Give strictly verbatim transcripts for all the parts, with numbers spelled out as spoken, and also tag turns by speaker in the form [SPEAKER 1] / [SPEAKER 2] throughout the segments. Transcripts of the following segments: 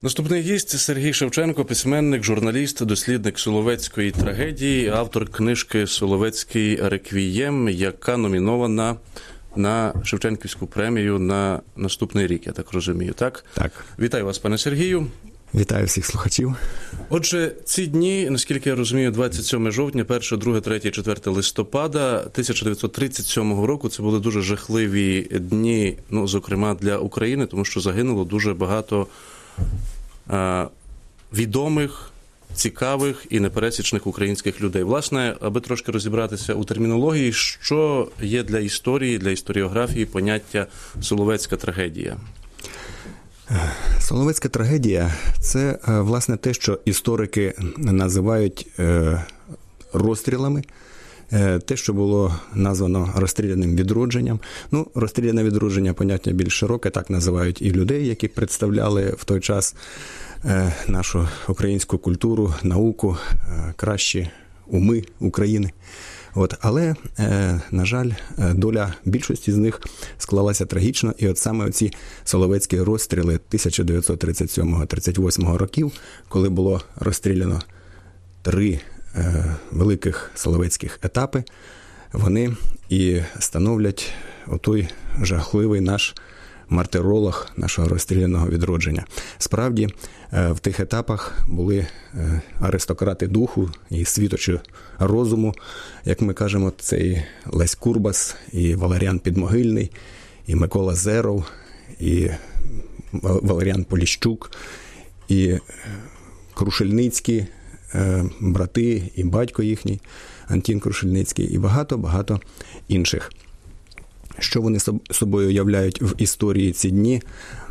[SPEAKER 1] Наступний гість – Сергій Шевченко, письменник, журналіст, дослідник Соловецької трагедії, автор книжки «Соловецький реквієм», яка номінована на Шевченківську премію на наступний рік, я так розумію, так?
[SPEAKER 2] Так.
[SPEAKER 1] Вітаю вас, пане Сергію.
[SPEAKER 2] Вітаю всіх слухачів.
[SPEAKER 1] Отже, ці дні, наскільки я розумію, двадцять сьоме жовтня, перше, друге, третє, четверте листопада тисяча дев'ятсот тридцять сьомого року, це були дуже жахливі дні, ну, зокрема для України, тому що загинуло дуже багато а, відомих, цікавих і непересічних українських людей. Власне, аби трошки розібратися у термінології, що є для історії, для історіографії поняття «Соловецька трагедія»?
[SPEAKER 2] Соловецька трагедія – це, власне, те, що історики називають розстрілами, те, що було названо розстріляним відродженням. Ну, розстріляне відродження – поняття більш широке, так називають і людей, які представляли в той час нашу українську культуру, науку, кращі уми України. От, але, е, на жаль, доля більшості з них склалася трагічно, і от саме оці соловецькі розстріли тисяча дев'ятсот тридцять сьомого - тридцять восьмого років, коли було розстріляно три е, великих соловецьких етапи, вони і становлять отой жахливий наш мартиролог нашого розстріляного відродження. Справді, в тих етапах були аристократи духу і світочі розуму, як ми кажемо, це і Лесь Курбас, і Валеріан Підмогильний, і Микола Зеров, і Валеріан Поліщук, і Крушельницькі брати, і батько їхній, Антін Крушельницький, і багато-багато інших. Що вони собою являють в історії ці дні?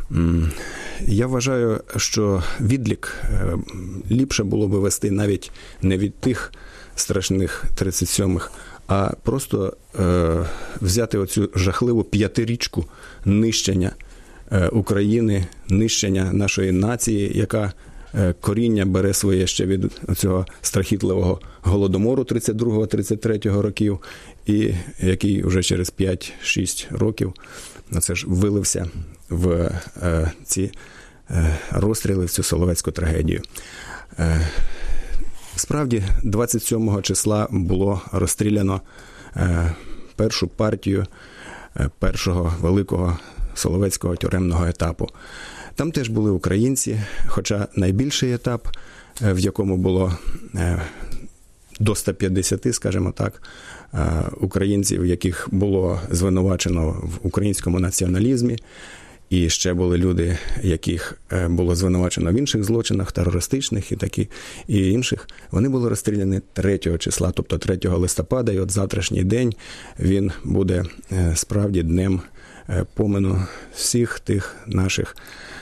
[SPEAKER 2] Я вважаю, що відлік ліпше було би вести навіть не від тих страшних тридцять сьомих, а просто е, взяти оцю жахливу п'ятирічку нищення е, України, нищення нашої нації, яка е, коріння бере своє ще від цього страхітливого голодомору тридцять другого - тридцять третього років, і який вже через п'ять-шість років це ж вилився в е, ці е, розстріли, в цю соловецьку трагедію. Е, справді, двадцять сьомого числа було розстріляно е, першу партію е, першого великого соловецького тюремного етапу. Там теж були українці, хоча найбільший етап, е, в якому було е, до ста п'ятдесяти, скажімо так, українців, яких було звинувачено в українському націоналізмі, і ще були люди, яких було звинувачено в інших злочинах, терористичних і такі, і інших. Вони були розстріляні третього числа, тобто третього листопада, і от завтрашній день він буде справді днем помину всіх тих наших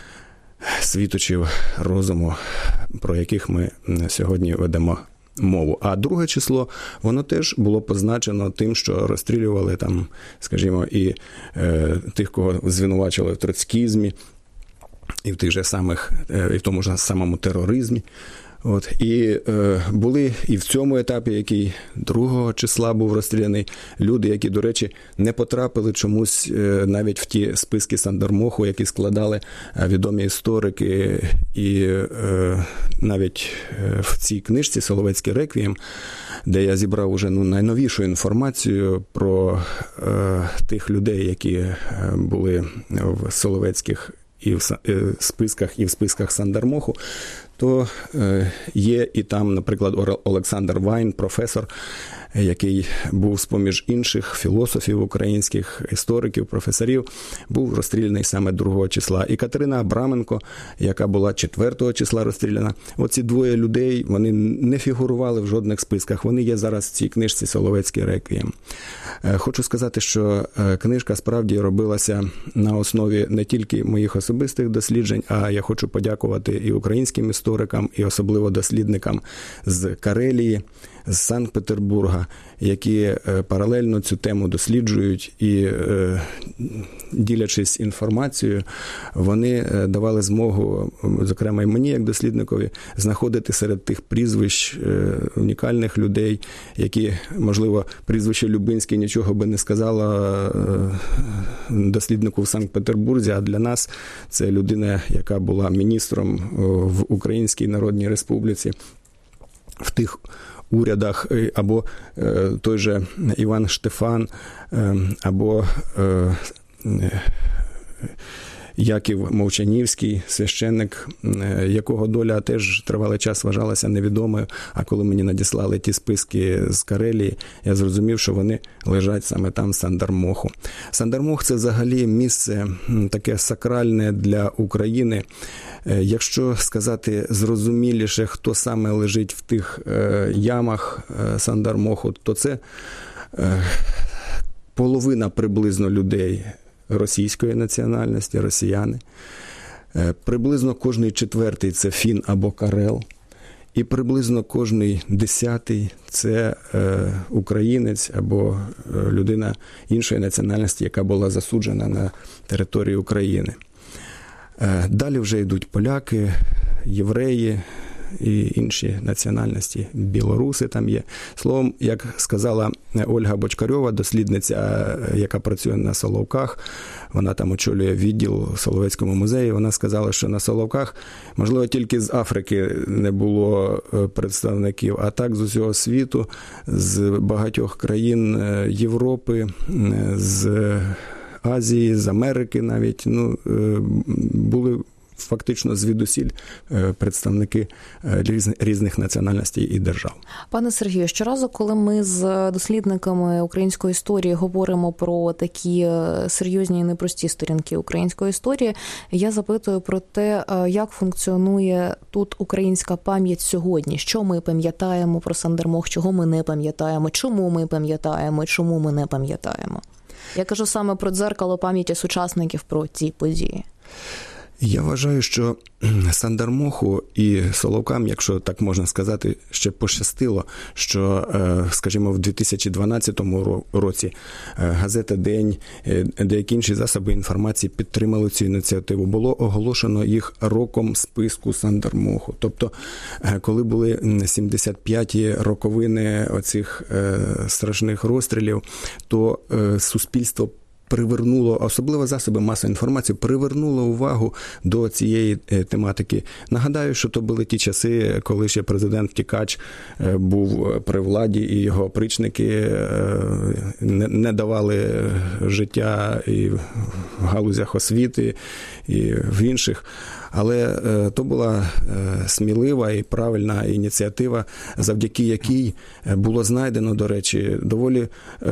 [SPEAKER 2] світочів розуму, про яких ми сьогодні ведемо мову. А друге число, воно теж було позначено тим, що розстрілювали там, скажімо, і е, тих, кого звинувачували в троцкізмі, і в тих же самих, е, і в тому ж самому тероризмі. От, і е, були і в цьому етапі, який другого числа був розстріляний, люди, які, до речі, не потрапили чомусь е, навіть в ті списки Сандермоху, які складали е, відомі історики, і е, навіть е, в цій книжці «Соловецький реквієм», де я зібрав уже ну, найновішу інформацію про е, тих людей, які е, були в соловецьких і в списках, і в списках Сандермоху, то є і там, наприклад, Олександр Вайн, професор, який був з-поміж інших філософів українських, істориків, професорів, був розстріляний саме другого числа. І Катерина Абраменко, яка була четвертого числа розстріляна. Оці двоє людей, вони не фігурували в жодних списках. Вони є зараз в цій книжці «Соловецький реквієм». Хочу сказати, що книжка справді робилася на основі не тільки моїх особистих досліджень, а я хочу подякувати і українським історикам, і особливо дослідникам з Карелії, з Санкт-Петербурга, які паралельно цю тему досліджують і, ділячись інформацією, вони давали змогу, зокрема і мені, як дослідникові, знаходити серед тих прізвищ унікальних людей, які, можливо, прізвище Любинський нічого би не сказала досліднику в Санкт-Петербурзі, а для нас це людина, яка була міністром в Українській Народній Республіці, в тих урядах, або той же Іван Штефан, або Яків Мовчанівський, священник, якого доля теж тривалий час вважалася невідомою, а коли мені надіслали ті списки з Карелії, я зрозумів, що вони лежать саме там, в Сандармоху. Сандармох – це взагалі місце таке сакральне для України. Якщо сказати зрозуміліше, хто саме лежить в тих ямах Сандармоху, то це половина приблизно людей російської національності, росіяни. Приблизно кожний четвертий – це фін або карел. І приблизно кожний десятий – це е, українець або людина іншої національності, яка була засуджена на території України. Е, далі вже йдуть поляки, євреї і інші національності, білоруси там є. Словом, як сказала Ольга Бочкарьова, дослідниця, яка працює на Соловках, вона там очолює відділ в Соловецькому музеї, вона сказала, що на Соловках, можливо, тільки з Африки не було представників, а так з усього світу, з багатьох країн Європи, з Азії, з Америки навіть, ну, були фактично звідусіль представники різних національностей і держав.
[SPEAKER 3] Пане Сергію, щоразу, коли ми з дослідниками української історії говоримо про такі серйозні і непрості сторінки української історії, я запитую про те, як функціонує тут українська пам'ять сьогодні, що ми пам'ятаємо про Сандармох, чого ми не пам'ятаємо, чому ми пам'ятаємо, чому ми не пам'ятаємо. Я кажу саме про дзеркало пам'яті сучасників про ці події.
[SPEAKER 2] Я вважаю, що Сандармоху і Соловкам, якщо так можна сказати, ще пощастило, що, скажімо, в дві тисячі дванадцятому році газета «День», деякі інші засоби інформації підтримали цю ініціативу. Було оголошено їх роком списку Сандармоху. Тобто, коли були сімдесят п'яті роковини оцих страшних розстрілів, то суспільство привернуло, особливо засоби масової інформації, привернуло увагу до цієї тематики. Нагадаю, що то були ті часи, коли ще президент-втікач був при владі, і його опричники не давали життя і в галузях освіти, і в інших. Але то була смілива і правильна ініціатива, завдяки якій було знайдено, до речі, доволі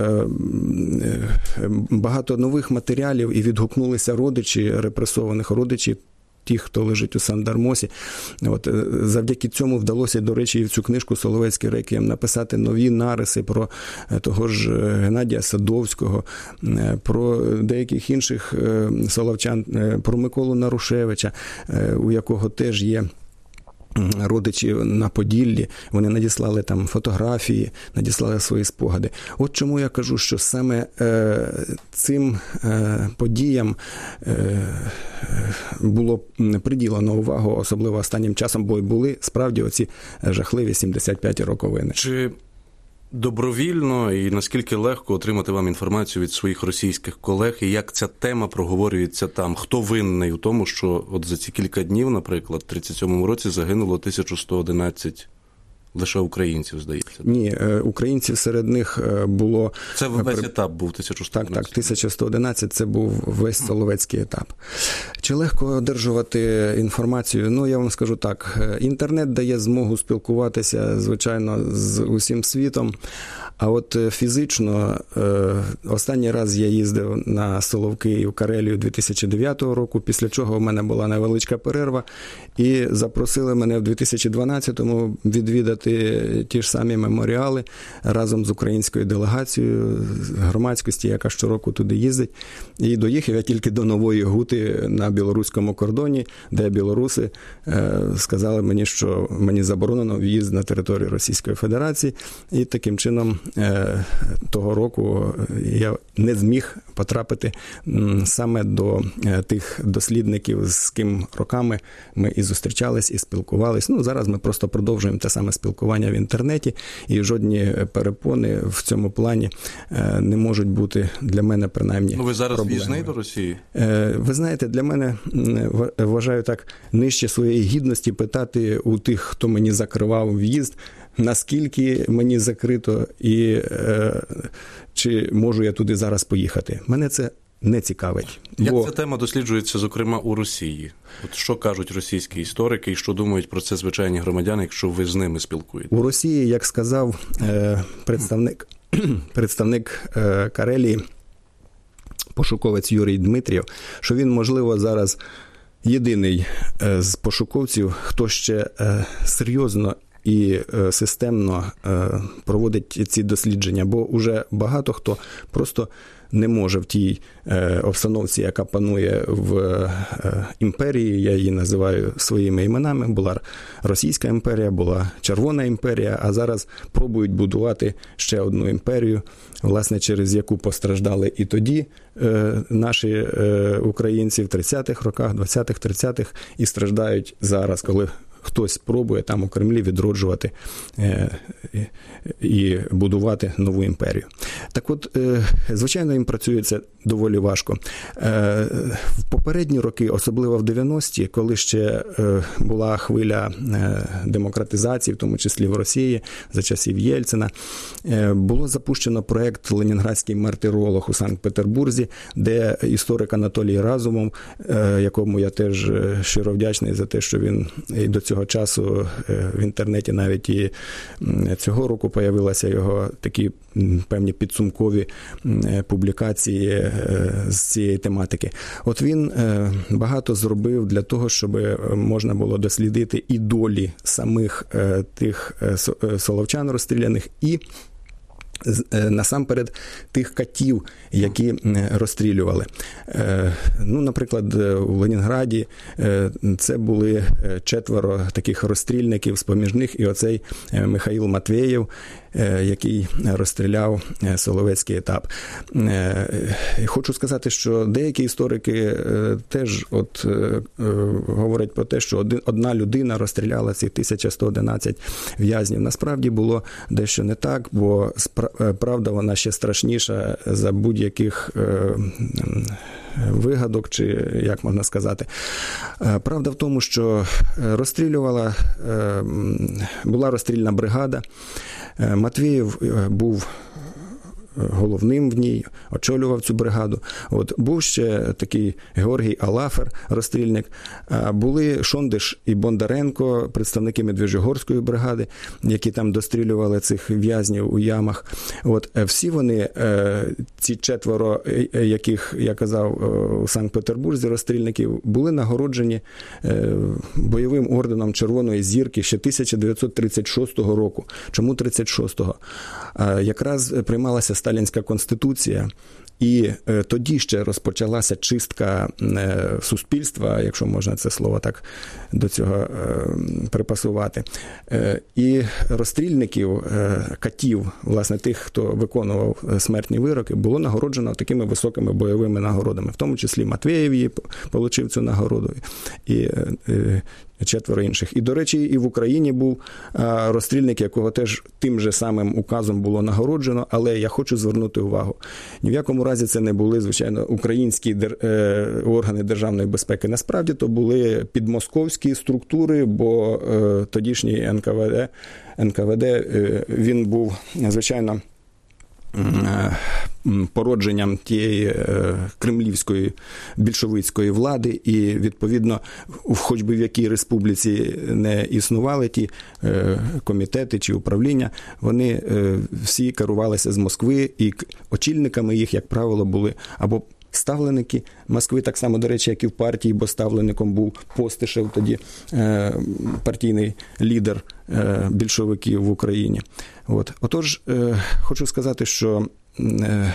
[SPEAKER 2] багато нових матеріалів, і відгукнулися родичі репресованих, родичі тих, хто лежить у Сандармосі. От, завдяки цьому вдалося, до речі, і в цю книжку «Соловецький реквієм» написати нові нариси про того ж Геннадія Садовського, про деяких інших соловчан, про Миколу Нарушевича, у якого теж є родичі на Поділлі, вони надіслали там фотографії, надіслали свої спогади. От чому я кажу, що саме е, цим е, подіям е, було приділено увагу, особливо останнім часом, бо були справді оці жахливі сімдесят п'яті роковини.
[SPEAKER 1] Чи добровільно і наскільки легко отримати вам інформацію від своїх російських колег, і як ця тема проговорюється там? Хто винний у тому, що от за ці кілька днів, наприклад, в тридцять сьомому році загинуло тисяча сто одинадцять лише українців, здається?
[SPEAKER 2] Ні, українців серед них було...
[SPEAKER 1] Це весь етап був тисяча сто одинадцять.
[SPEAKER 2] Так, так, тисяча сто одинадцять це був весь Соловецький етап. Чи легко одержувати інформацію? Ну, я вам скажу так, інтернет дає змогу спілкуватися, звичайно, з усім світом, а от фізично, останній раз я їздив на Соловки і в Карелію дві тисячі дев'ятого року, після чого в мене була невеличка перерва, і запросили мене в дві тисячі дванадцятому відвідати ті ж самі меморіали разом з українською делегацією, громадськості, яка щороку туди їздить. І доїхав я тільки до Нової Гути на білоруському кордоні, де білоруси сказали мені, що мені заборонено в'їзд на територію Російської Федерації, і таким чином того року я не зміг потрапити саме до тих дослідників, з ким роками ми і зустрічались, і спілкувались. Ну, зараз ми просто продовжуємо те саме спілкування в інтернеті, і жодні перепони в цьому плані не можуть бути для мене, принаймні,
[SPEAKER 1] ну, ви зараз
[SPEAKER 2] проблемою.
[SPEAKER 1] в'їзний до Росії?
[SPEAKER 2] Ви знаєте, для мене, вважаю так, нижче своєї гідності питати у тих, хто мені закривав в'їзд, наскільки мені закрито і е, чи можу я туди зараз поїхати. Мене це не цікавить.
[SPEAKER 1] Як
[SPEAKER 2] бо...
[SPEAKER 1] ця тема досліджується, зокрема, у Росії? От що кажуть російські історики і що думають про це звичайні громадяни, якщо ви з ними спілкуєтесь?
[SPEAKER 2] У Росії, як сказав е, представник, представник е, Карелії, пошуковець Юрій Дмитрієв, що він, можливо, зараз єдиний е, з пошуковців, хто ще е, серйозно і системно проводить ці дослідження, бо уже багато хто просто не може в тій обстановці, яка панує в імперії, я її називаю своїми іменами, була Російська імперія, була Червона імперія, а зараз пробують будувати ще одну імперію, власне, через яку постраждали і тоді наші українці в тридцятих роках, двадцятих, тридцятих, і страждають зараз, коли хтось пробує там у Кремлі відроджувати е, і будувати нову імперію. Так от, е, звичайно, їм працюється доволі важко. Е, в попередні роки, особливо в дев'яності, коли ще е, була хвиля е, демократизації, в тому числі в Росії, за часів Єльцина, е, було запущено проєкт «Ленінградський мартиролог» у Санкт-Петербурзі, де історик Анатолій Разумов, е, якому я теж щиро вдячний за те, що він і до цього часу в інтернеті навіть і цього року появилися його такі певні підсумкові публікації з цієї тематики. От він багато зробив для того, щоб можна було дослідити і долі самих тих соловчан розстріляних, і насамперед тих катів, які розстрілювали. Ну, наприклад, у Ленінграді це були четверо таких розстрільників, з-поміж них і оцей Михаїл Матвєєв, який розстріляв Соловецький етап. Хочу сказати, що деякі історики теж от говорять про те, що одна людина розстріляла ці тисяча сто одинадцять в'язнів. Насправді було дещо не так, бо правда вона ще страшніша за будь-яких вигадок, чи як можна сказати. Правда в тому, що розстрілювала, була розстрільна бригада. Матвєєв був головним в ній, очолював цю бригаду. От був ще такий Георгій Алафер, розстрільник. Були Шондиш і Бондаренко, представники Медвежогорської бригади, які там дострілювали цих в'язнів у ямах. От всі вони, ці четверо, яких я казав у Санкт-Петербурзі, розстрільників, були нагороджені бойовим орденом Червоної зірки ще тисяча дев'ятсот тридцять шостого року. Чому тридцять шостого? Якраз приймалася Сталінська конституція, і тоді ще розпочалася чистка суспільства, якщо можна це слово так до цього припасувати. І розстрільників, катів, власне, тих, хто виконував смертні вироки, було нагороджено такими високими бойовими нагородами. В тому числі Матвєєв її отримав цю нагороду, і четверо інших. І, до речі, і в Україні був розстрільник, якого теж тим же самим указом було нагороджено, але я хочу звернути увагу. Ні в якому разі це не були, звичайно, українські дер... органи державної безпеки. Насправді, то були підмосковські структури, бо тодішній ен ка ве де, ен ка ве де, він був, звичайно, породженням тієї кремлівської більшовицької влади, і, відповідно, хоч би в якій республіці не існували ті комітети чи управління, вони всі керувалися з Москви, і очільниками їх, як правило, були або ставленики Москви, так само, до речі, як і в партії, бо ставлеником був Постишев, тоді е, партійний лідер е, більшовиків в Україні. От. Отож, е, хочу сказати, що е,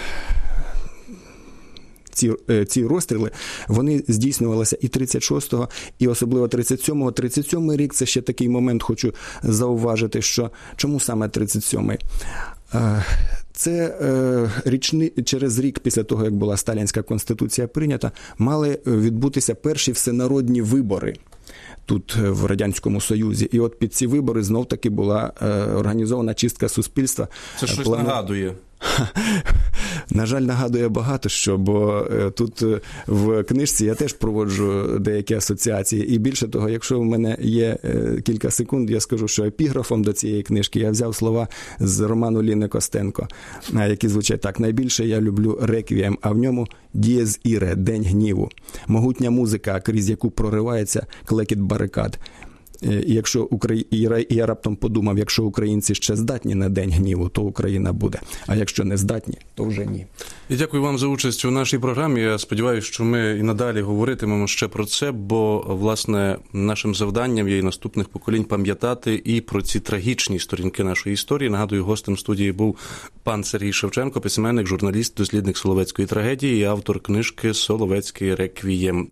[SPEAKER 2] ці, е, ці розстріли, вони здійснювалися і тридцять шостого, і особливо тридцять сьомого. тридцять сьомий рік – це ще такий момент, хочу зауважити, що чому саме тридцять сьомий? Це е, річни, через рік після того, як була Сталінська конституція прийнята, мали відбутися перші всенародні вибори тут, в Радянському Союзі. І от під ці вибори знов-таки була е, організована чистка суспільства.
[SPEAKER 1] Це щось
[SPEAKER 2] Плану...
[SPEAKER 1] нагадує.
[SPEAKER 2] На жаль, нагадує багато що, бо тут в книжці я теж проводжу деякі асоціації. І більше того, якщо в мене є кілька секунд, я скажу, що епіграфом до цієї книжки я взяв слова з роману Ліни Костенко, які звучать так: «Найбільше я люблю реквієм, а в ньому дієз іре, день гніву. Могутня музика, крізь яку проривається клекіт барикад». І якщо Украї... і я раптом подумав, якщо українці ще здатні на день гніву, то Україна буде. А якщо не здатні, то вже ні.
[SPEAKER 1] І дякую вам за участь у нашій програмі. Я сподіваюся, що ми і надалі говоритимемо ще про це, бо, власне, нашим завданням є і наступних поколінь пам'ятати і про ці трагічні сторінки нашої історії. Нагадую, гостем студії був пан Сергій Шевченко, письменник, журналіст, дослідник Соловецької трагедії і автор книжки «Соловецький реквієм».